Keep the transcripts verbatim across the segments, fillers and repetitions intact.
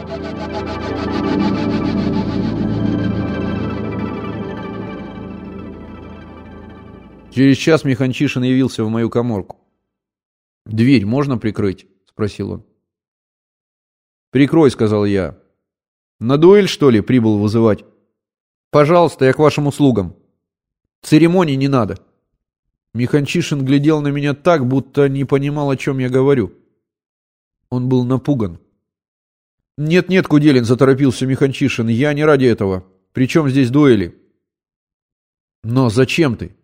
Через час Миханчишин явился в мою каморку. «Дверь можно прикрыть?» — спросил он. «Прикрой», — сказал я. «На дуэль, что ли, прибыл вызывать?» «Пожалуйста, я к вашим услугам. Церемоний не надо». Миханчишин глядел на меня так, будто не понимал, о чем я говорю. Он был напуган. «Нет-нет, Куделин», — заторопился Миханчишин, — «я не ради этого. Причем здесь дуэли?» «Но зачем ты?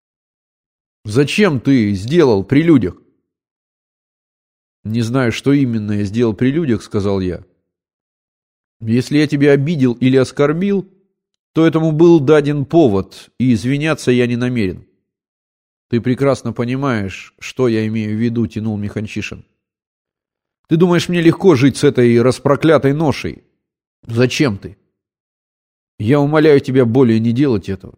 Зачем ты сделал при людях?» «Не знаю, что именно я сделал при людях», — сказал я. «Если я тебя обидел или оскорбил, то этому был даден повод, и извиняться я не намерен». «Ты прекрасно понимаешь, что я имею в виду», — тянул Миханчишин. «Ты думаешь, мне легко жить с этой распроклятой ношей? Зачем ты? Я умоляю тебя более не делать этого.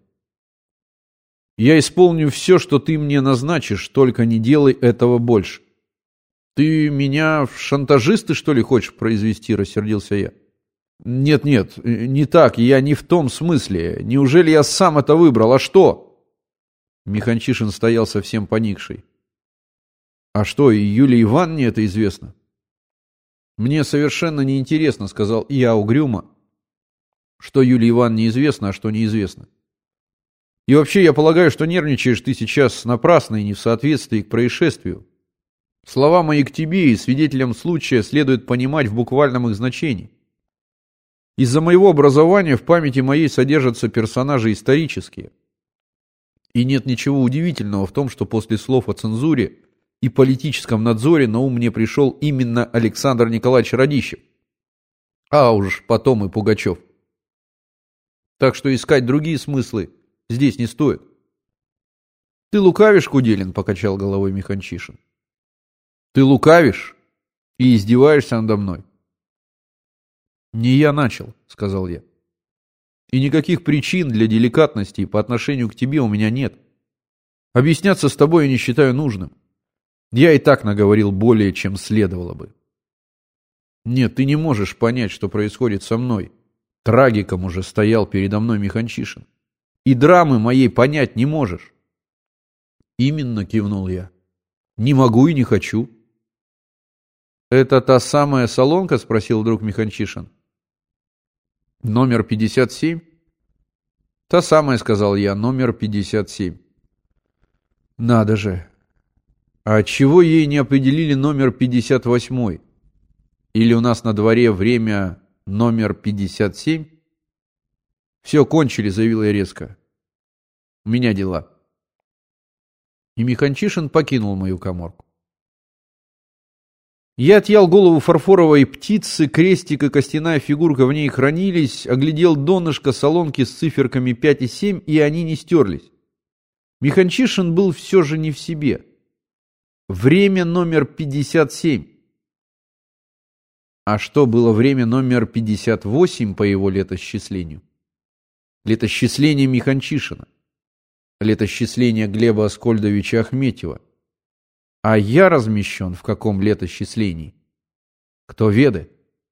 Я исполню все, что ты мне назначишь, только не делай этого больше». «Ты меня в шантажисты, что ли, хочешь произвести?» — рассердился я. «Нет-нет, не так, я не в том смысле. Неужели я сам это выбрал? А что?» Миханчишин стоял совсем поникший. «А что, и Юлии Ивановне это известно?» «Мне совершенно неинтересно», — сказал я угрюмо, «что Юлии Ивановне известно, а что неизвестно. И вообще, я полагаю, что нервничаешь ты сейчас напрасно и не в соответствии к происшествию. Слова мои к тебе и свидетелям случая следует понимать в буквальном их значении. Из-за моего образования в памяти моей содержатся персонажи исторические. И нет ничего удивительного в том, что после слов о цензуре и политическом надзоре на ум мне пришел именно Александр Николаевич Радищев, а уж потом и Пугачев. Так что искать другие смыслы здесь не стоит». «Ты лукавишь, Куделин», — покачал головой Миханчишин. «Ты лукавишь и издеваешься надо мной». «Не я начал», — сказал я. «И никаких причин для деликатности по отношению к тебе у меня нет. Объясняться с тобой я не считаю нужным. Я и так наговорил более, чем следовало бы». «Нет, ты не можешь понять, что происходит со мной». Трагиком уже стоял передо мной Миханчишин. «И драмы моей понять не можешь». «Именно», — кивнул я. «Не могу и не хочу». «Это та самая солонка?» — спросил вдруг Миханчишин. «Номер пятьдесят семь?» «Та самая», — сказал я, — «номер пятьдесят семь». «Надо же! А отчего ей не определили номер пятьдесят восемь? Или у нас на дворе время номер пятьдесят семь?» «Все, кончили», — заявил я резко. «У меня дела». И Миханчишин покинул мою каморку. Я отъял голову фарфоровой птицы, крестик и костяная фигурка в ней хранились, оглядел донышко солонки с циферками пять и семь, и они не стерлись. Миханчишин был все же не в себе. Время номер пятьдесят семь. А что было время номер пятьдесят восемь по его летосчислению? Летосчисление Миханчишина. Летосчисление Глеба Аскольдовича Ахметьева. А я размещен в каком летосчислении? Кто ведает?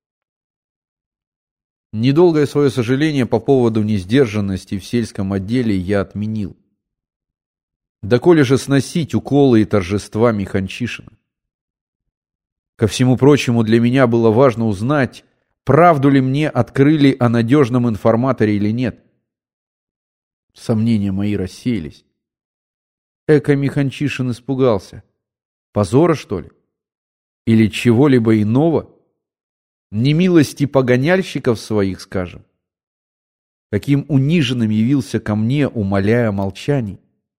Недолгое свое сожаление по поводу несдержанности в сельском отделе я отменил. Доколе же сносить уколы и торжества Миханчишина? Ко всему прочему, для меня было важно узнать, правду ли мне открыли о надежном информаторе или нет. Сомнения мои рассеялись. Эко Миханчишин испугался. Позора, что ли? Или чего-либо иного? Немилости погоняльщиков своих, скажем? Каким униженным явился ко мне, умоляя молчаний?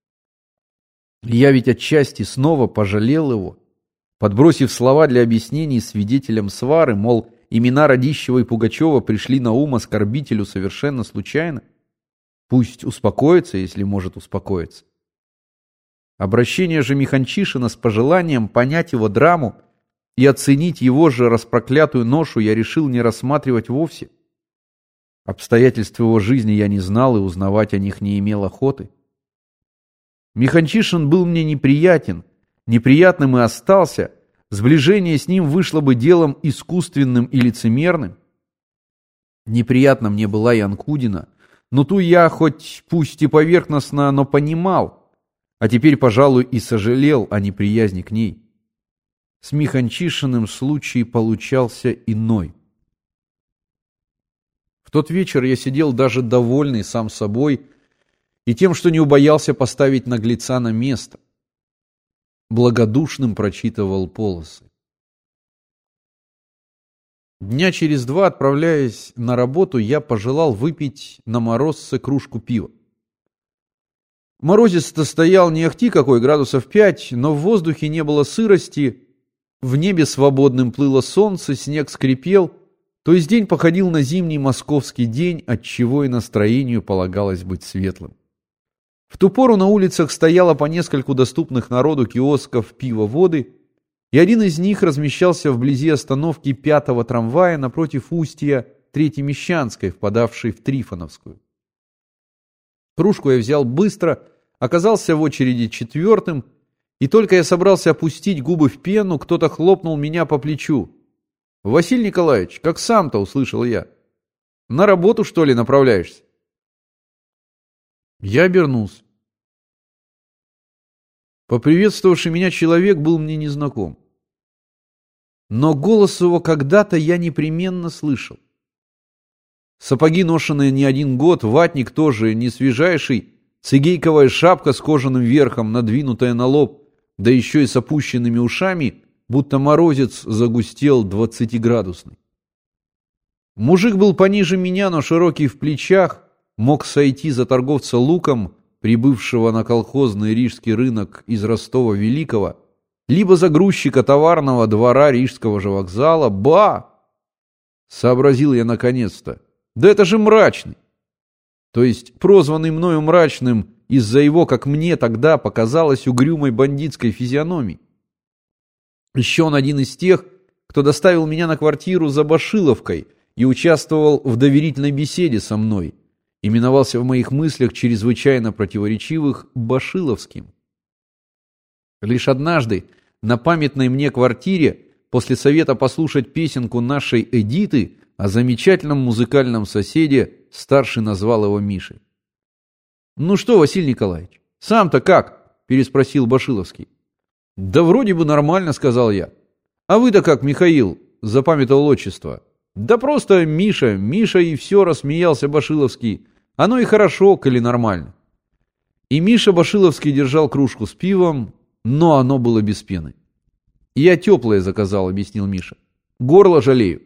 Я ведь отчасти снова пожалел его, подбросив слова для объяснений свидетелям свары, мол, имена Радищева и Пугачева пришли на ум оскорбителю совершенно случайно. Пусть успокоится, если может успокоиться. Обращение же Миханчишина с пожеланием понять его драму и оценить его же распроклятую ношу я решил не рассматривать вовсе. Обстоятельства его жизни я не знал и узнавать о них не имел охоты. Миханчишин был мне неприятен, неприятным и остался, сближение с ним вышло бы делом искусственным и лицемерным. Неприятно мне была и Анкудина, но ту я, хоть пусть и поверхностно, но понимал, а теперь, пожалуй, и сожалел о неприязни к ней. С Миханчишиным случай получался иной. В тот вечер я сидел даже довольный сам собой и тем, что не убоялся поставить наглеца на место. Благодушным прочитывал полосы. Дня через два, отправляясь на работу, я пожелал выпить на морозце кружку пива. Морозец-то стоял не ахти какой, градусов пять, но в воздухе не было сырости, в небе свободным плыло солнце, снег скрипел, то есть день походил на зимний московский день, отчего и настроению полагалось быть светлым. В ту пору на улицах стояло по нескольку доступных народу киосков пива-воды, и один из них размещался вблизи остановки пятого трамвая напротив устья Третьемещанской, впадавшей в Трифоновскую. Кружку я взял быстро, оказался в очереди четвертым, и только я собрался опустить губы в пену, кто-то хлопнул меня по плечу. «Василий Николаевич, как сам-то?» — услышал я. «На работу, что ли, направляешься?» Я обернулся. Поприветствовавший меня человек был мне незнаком. Но голос его когда-то я непременно слышал. Сапоги, ношенные не один год, ватник тоже не свежайший, цигейковая шапка с кожаным верхом, надвинутая на лоб, да еще и с опущенными ушами, будто морозец загустел двадцатиградусный. Мужик был пониже меня, но широкий в плечах, мог сойти за торговца луком, прибывшего на колхозный рижский рынок из Ростова-Великого, либо за грузчика товарного двора Рижского же вокзала. Ба! Сообразил я наконец-то. Да это же Мрачный! То есть прозванный мною Мрачным из-за его, как мне тогда показалось, угрюмой бандитской физиономии. Еще он один из тех, кто доставил меня на квартиру за Башиловкой и участвовал в доверительной беседе со мной. Именовался в моих мыслях чрезвычайно противоречивых Башиловским. Лишь однажды на памятной мне квартире, после совета послушать песенку нашей Эдиты о замечательном музыкальном соседе, старший назвал его Мишей. «Ну что, Василий Николаевич, сам-то как?» – переспросил Башиловский. «Да вроде бы нормально», – сказал я. «А вы-то как, Михаил?» – запамятовал отчество. «Да просто Миша, Миша и все», – рассмеялся Башиловский. «Оно и хорошо, коли нормально». И Миша Башиловский держал кружку с пивом, но оно было без пены. «Я теплое заказал», — объяснил Миша. «Горло жалею».